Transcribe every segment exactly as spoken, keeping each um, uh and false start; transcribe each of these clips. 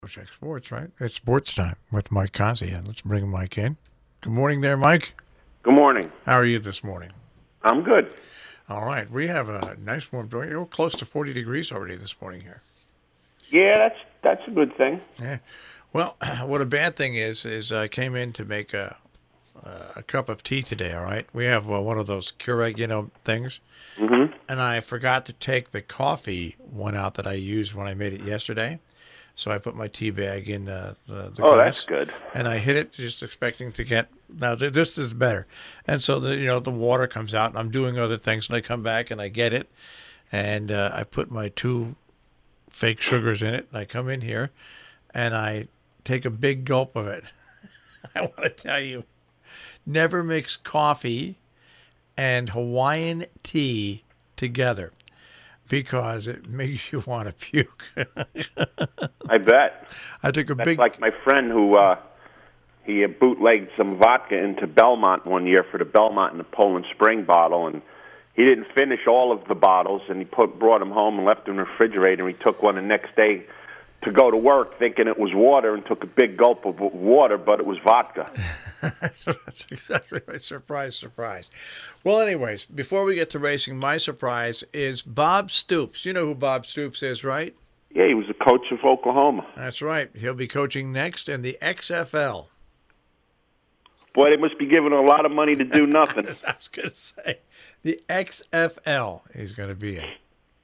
Check Sports, right? It's sports time with Mike Conzi, and let's bring Mike in. Good morning there, Mike. Good morning. How are you this morning? I'm good. All right. We have a nice warm day. We're close to forty degrees already this morning here. Yeah, that's that's a good thing. Yeah. Well, what a bad thing is, is I came in to make a a cup of tea today, all right? We have uh, one of those Keurig, you know, things. Mm-hmm. And I forgot to take the coffee one out that I used when I made it yesterday. So I put my tea bag in the, the, the Oh, glass. that's good. And I hit it just expecting to get, now th- this is better. And so, the you know, the water comes out, and I'm doing other things, and I come back, and I get it. And uh, I put my two fake sugars in it, and I come in here, and I take a big gulp of it. I want to tell you, never mix coffee and Hawaiian tea together because it makes you want to puke. I bet. I took a That's big... like my friend who uh, he bootlegged some vodka into Belmont one year for the Belmont in the Poland Spring bottle, and he didn't finish all of the bottles, and he put brought them home and left them in the refrigerator, and he took one the next day to go to work thinking it was water and took a big gulp of water, but it was vodka. That's exactly right. Surprise, surprise. Well, anyways, before we get to racing, my surprise is Bob Stoops. You know who Bob Stoops is, right? Yeah, he was the coach of Oklahoma. That's right. He'll be coaching next in the X F L. Boy, they must be giving him a lot of money to do nothing. I was going to say, the X F L he's going to be in.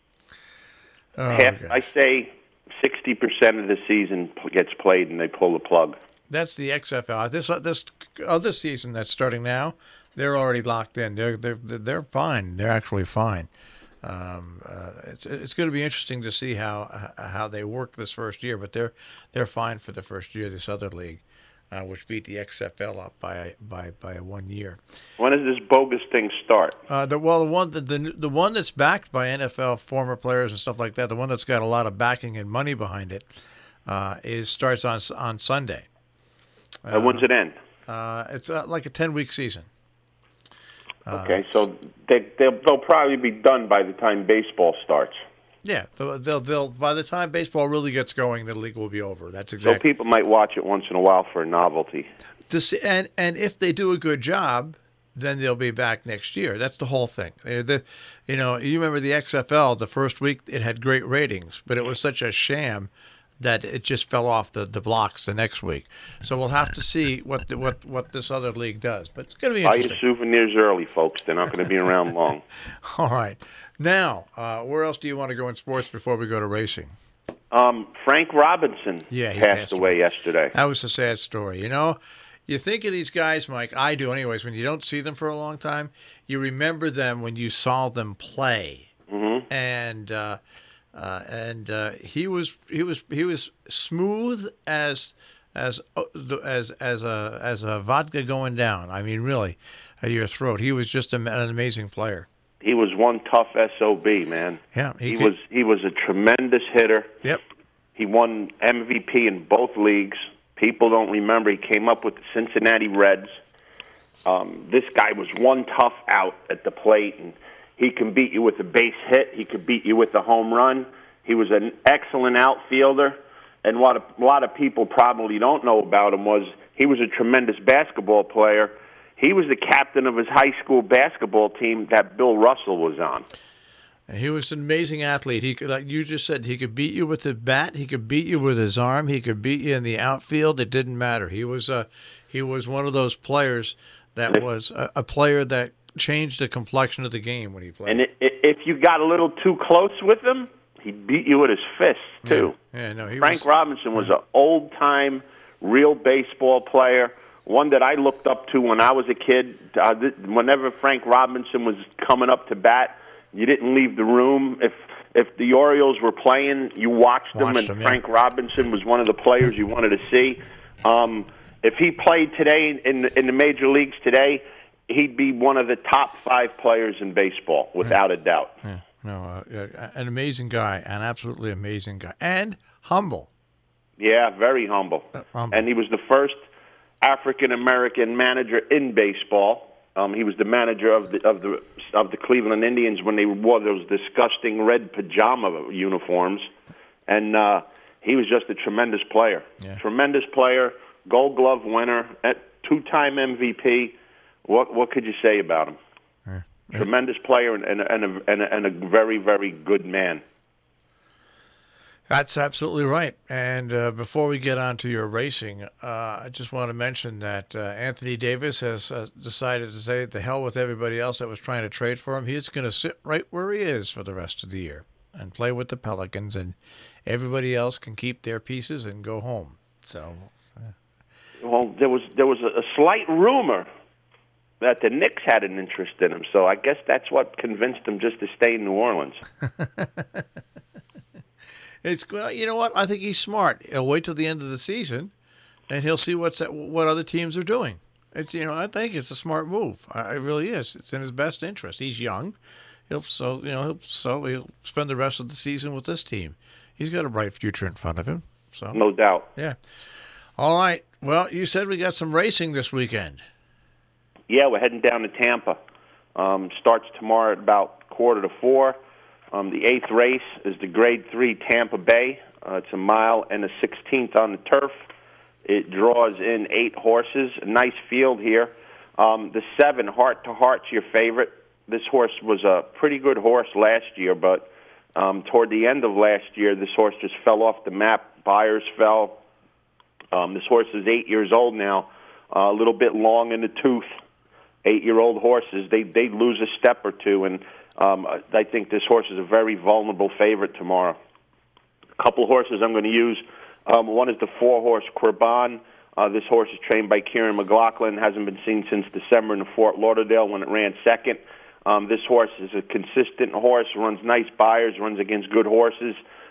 Oh, Half, gosh. I say sixty percent of the season gets played and they pull the plug. That's the X F L. This this other season that's starting now, they're already locked in. They're they're they're fine. They're actually fine. Um, uh, it's it's going to be interesting to see how how they work this first year, but they're they're fine for the first year. This other league, uh, which beat the X F L up by by by one year. When does this bogus thing start? Uh, the well, the one the, the the one that's backed by N F L former players and stuff like that, the one that's got a lot of backing and money behind it, uh, is starts on on Sunday. Uh, when's it end? Uh, it's uh, like a ten-week season. Uh, Okay, so they, they'll, they'll probably be done by the time baseball starts. Yeah, they'll, they'll they'll by the time baseball really gets going, the league will be over. That's So exactly. people might watch it once in a while for a novelty. To see, and and if they do a good job, then they'll be back next year. That's the whole thing. Uh, The, you know, you remember the X F L? The first week it had great ratings, but it was such a sham that it just fell off the, the blocks the next week. So we'll have to see what the, what what this other league does. But it's going to be Buy interesting. your souvenirs early, folks. They're not going to be around long. All right. Now, uh, where else do you want to go in sports before we go to racing? Um, Frank Robinson Yeah, he passed, passed away away. yesterday. That was a sad story. You know, you think of these guys, Mike, I do anyways, when you don't see them for a long time, you remember them when you saw them play. Mm-hmm. And uh, uh, and uh, he was he was he was smooth as as as as a as a vodka going down. I mean, really, at your throat. He was just an amazing player. He was one tough S O B, man. Yeah, he, He could, was he was a tremendous hitter. Yep. He won M V P in both leagues. People don't remember he came up with the Cincinnati Reds. Um, this guy was one tough out at the plate, and he can beat you with a base hit. He could beat you with a home run. He was an excellent outfielder. And what a lot of people probably don't know about him was he was a tremendous basketball player. He was the captain of his high school basketball team that Bill Russell was on. He was an amazing athlete. He could, like you just said, he could beat you with the bat. He could beat you with his arm. He could beat you in the outfield. It didn't matter. He was a, he was one of those players that was a, a player that changed the complexion of the game when he played. And it, it, if you got a little too close with him, he'd beat you with his fists too. Yeah, yeah no, he Frank was, Robinson was an old-time, real baseball player. One that I looked up to when I was a kid. Uh, th- whenever Frank Robinson was coming up to bat, you didn't leave the room. If if the Orioles were playing, you watched them, Watched and them, yeah. Frank Robinson was one of the players you wanted to see. Um, if he played today in the, in the major leagues today, he'd be one of the top five players in baseball, without yeah. a doubt. Yeah, no, uh, an amazing guy, an absolutely amazing guy, and humble. Yeah, very humble. Uh, humble. And he was the first African-American manager in baseball. Um, he was the manager of the of the of the Cleveland Indians when they wore those disgusting red pajama uniforms, and uh, he was just a tremendous player. Yeah. Tremendous player, Gold Glove winner, at two-time M V P. What what could you say about him? Yeah. Tremendous player and, and, and, a, and, a, and a very, very good man. That's absolutely right. And uh, before we get on to your racing, uh, I just want to mention that uh, Anthony Davis has uh, decided to say the hell with everybody else that was trying to trade for him. He's going to sit right where he is for the rest of the year and play with the Pelicans, and everybody else can keep their pieces and go home. So, uh, well, there was there was a, a slight rumor that the Knicks had an interest in him, so I guess that's what convinced him just to stay in New Orleans. It's well, you know what? I think he's smart. He'll wait till the end of the season, and he'll see what's what other teams are doing. It's you know I think it's a smart move. I, it really is. It's in his best interest. He's young. He'll so you know he'll so he'll spend the rest of the season with this team. He's got a bright future in front of him. So no doubt. Yeah. All right. Well, you said we got some racing this weekend. Yeah, we're heading down to Tampa. Um, starts tomorrow at about quarter to four. Um, the eighth race is the Grade three Tampa Bay. Uh, it's a mile and a sixteenth on the turf. It draws in eight horses. A nice field here. Um, the seven, Heart to Heart's your favorite. This horse was a pretty good horse last year, but um, toward the end of last year, this horse just fell off the map. Buyers fell. Um, this horse is eight years old now, uh, a little bit long in the tooth. Eight-year-old horses, they they lose a step or two, and um, I think this horse is a very vulnerable favorite tomorrow. A couple horses I'm going to use. Um, one is the four-horse Quirban. Uh, this horse is trained by Kieran McLaughlin. Hasn't been seen since December in the Fort Lauderdale when it ran second. Um, this horse is a consistent horse, runs nice buyers, runs against good horses.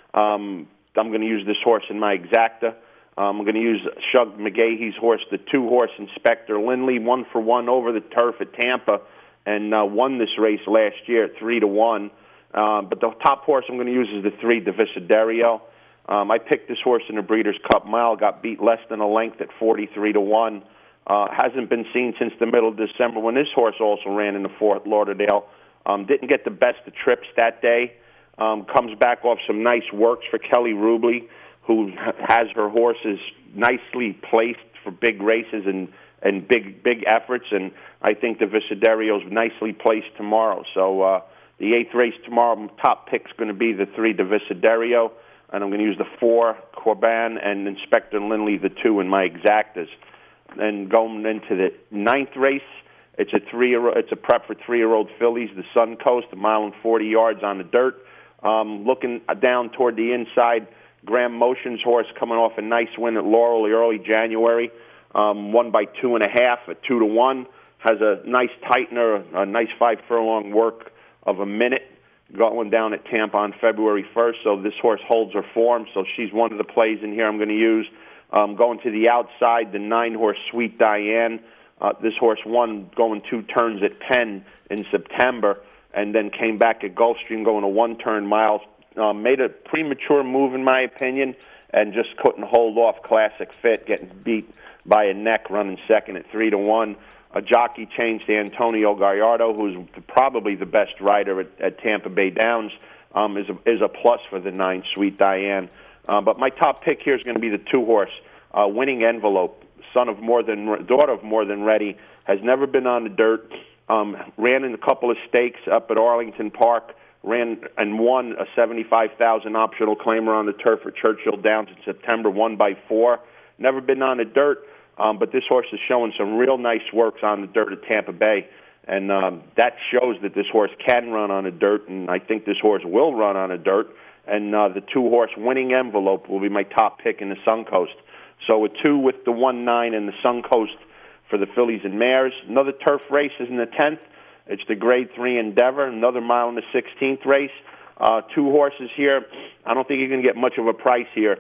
Um, I'm going to use this horse in my exacta. Um, I'm going to use Shug McGahee's horse, the two-horse Inspector Lindley, one for one over the turf at Tampa, and uh, won this race last year at three to one. Uh, but the top horse I'm going to use is the three, Divisaderio. Um, I picked this horse in the Breeders' Cup Mile, got beat less than a length at forty-three to one. Uh, hasn't been seen since the middle of December when this horse also ran in the Fort Lauderdale. Um, didn't get the best of trips that day. Um, comes back off some nice works for Kelly Rubley, who has her horses nicely placed for big races and, and big big efforts, and I think the Divisaderio's nicely placed tomorrow. So uh, the eighth race tomorrow, top pick's going to be the three, Divisaderio, and I'm going to use the four, Quirban, and Inspector Lindley, the two, in my exactas. And going into the ninth race, it's a three. It's a prep for three-year-old fillies, the Sun Coast, a mile and forty yards on the dirt. Um, looking down toward the inside, Graham Motion's horse coming off a nice win at Laurel early January, um, won by two and a half at two to one. Has a nice tightener, a nice five furlong work of a minute going down at Tampa on February first. So this horse holds her form. So she's one of the plays in here I'm going to use. Um, going to the outside, the nine horse Sweet Diane. Uh, this horse won going two turns at Penn in September, and then came back at Gulfstream going a one turn mile. Uh, made a premature move, in my opinion, and just couldn't hold off Classic Fit, getting beat by a neck, running second at three to one. A jockey changed to Antonio Gallardo, who's probably the best rider at, at Tampa Bay Downs, um, is a, is a plus for the nine, Sweet Diane. Uh, but my top pick here is going to be the two horse, uh, Winning Envelope, son of more than daughter of More Than Ready, has never been on the dirt. Um, ran in a couple of stakes up at Arlington Park. Ran and won a seventy-five thousand dollars optional claimer on the turf for Churchill Downs in September, won by four. Never been on the dirt, um, but this horse is showing some real nice works on the dirt at Tampa Bay, and um, that shows that this horse can run on the dirt, and I think this horse will run on the dirt. And uh, the two-horse Winning Envelope will be my top pick in the Suncoast. So a two with the one nine in the Suncoast for the fillies and mares. Another turf race is in the tenth. It's the Grade three Endeavor, another mile in the sixteenth race. Uh, two horses here. I don't think you're going to get much of a price here.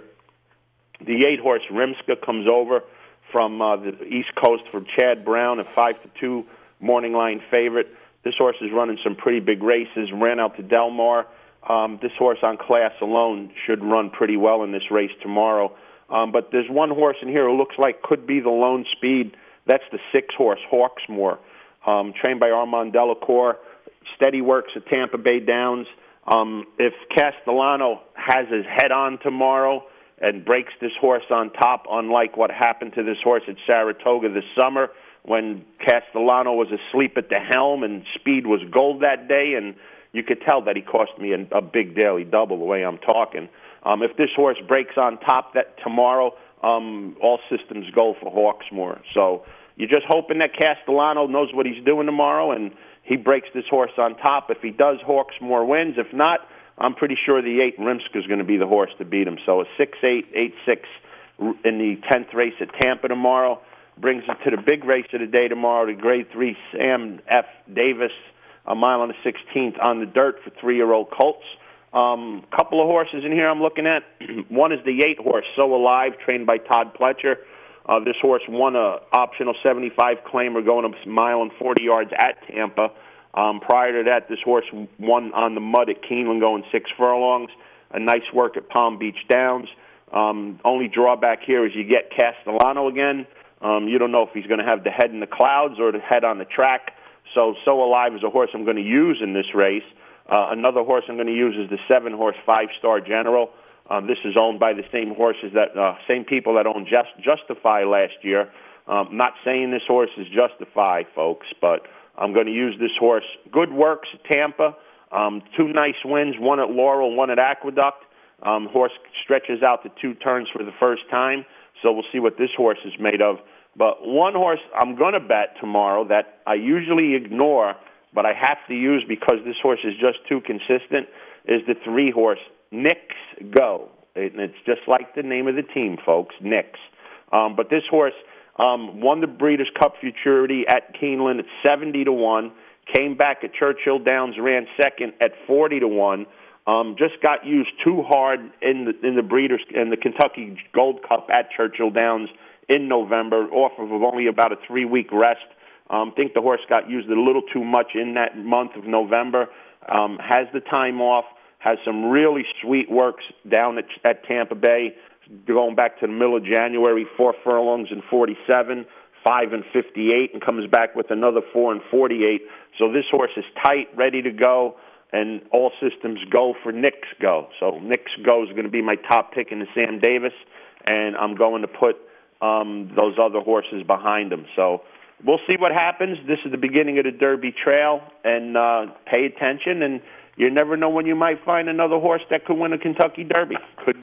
The eight-horse Rimska comes over from uh, the East Coast from Chad Brown, a five to two morning line favorite. This horse is running some pretty big races, ran out to Del Mar. Um, this horse on class alone should run pretty well in this race tomorrow. Um, but there's one horse in here who looks like could be the lone speed. That's the six-horse Hawksmoor. Um, trained by Armand Delacour, steady works at Tampa Bay Downs. Um, if Castellano has his head on tomorrow, and breaks this horse on top, unlike what happened to this horse at Saratoga this summer when Castellano was asleep at the helm and speed was gold that day, and you could tell that he cost me a, a big daily double the way I'm talking. Um, if this horse breaks on top that tomorrow, um, all systems go for Hawksmoor. So you're just hoping that Castellano knows what he's doing tomorrow and he breaks this horse on top. If he does, Hawksmoor wins. If not, I'm pretty sure the eight Rimska is going to be the horse to beat him. So a six eight, eight six in the tenth race at Tampa tomorrow brings it to the big race of the day tomorrow, the Grade three Sam F. Davis, a mile on the sixteenth on the dirt for three-year-old colts. A um, couple of horses in here I'm looking at. One is the eight horse, So Alive, trained by Todd Pletcher. Uh, this horse won a optional seventy-five claimer going a mile and forty yards at Tampa. Um, prior to that, this horse won on the mud at Keeneland going six furlongs. A nice work at Palm Beach Downs. Um, only drawback here is you get Castellano again. Um, you don't know if he's going to have the head in the clouds or the head on the track. So, So Alive is a horse I'm going to use in this race. Uh, another horse I'm going to use is the seven-horse Five Star General. Um, this is owned by the same horses that, uh, same people that owned Just, Justify last year. Um, not saying this horse is Justify, folks, but I'm going to use this horse. Good works at Tampa. Um, two nice wins, one at Laurel, one at Aqueduct. Um, horse stretches out to two turns for the first time, so we'll see what this horse is made of. But one horse I'm going to bet tomorrow that I usually ignore, but I have to use because this horse is just too consistent, is the three-horse Knicks Go. And it's just like the name of the team, folks, Knicks. Um, but this horse um, won the Breeders' Cup Futurity at Keeneland at seventy to one, came back at Churchill Downs, ran second at forty to one. Um, just got used too hard in the in the Breeders' in the Kentucky Gold Cup at Churchill Downs in November, off of only about a three-week rest. Um, think the horse got used a little too much in that month of November. Um, has the time off, has some really sweet works down at, at Tampa Bay, going back to the middle of January, four furlongs and forty-seven, five and fifty-eight, and comes back with another four and forty-eight. So this horse is tight, ready to go, and all systems go for Knicks Go. So Knicks Go is going to be my top pick in the Sam Davis, and I'm going to put um, those other horses behind him. So we'll see what happens. This is the beginning of the Derby Trail, and uh, pay attention, and you never know when you might find another horse that could win a Kentucky Derby. Could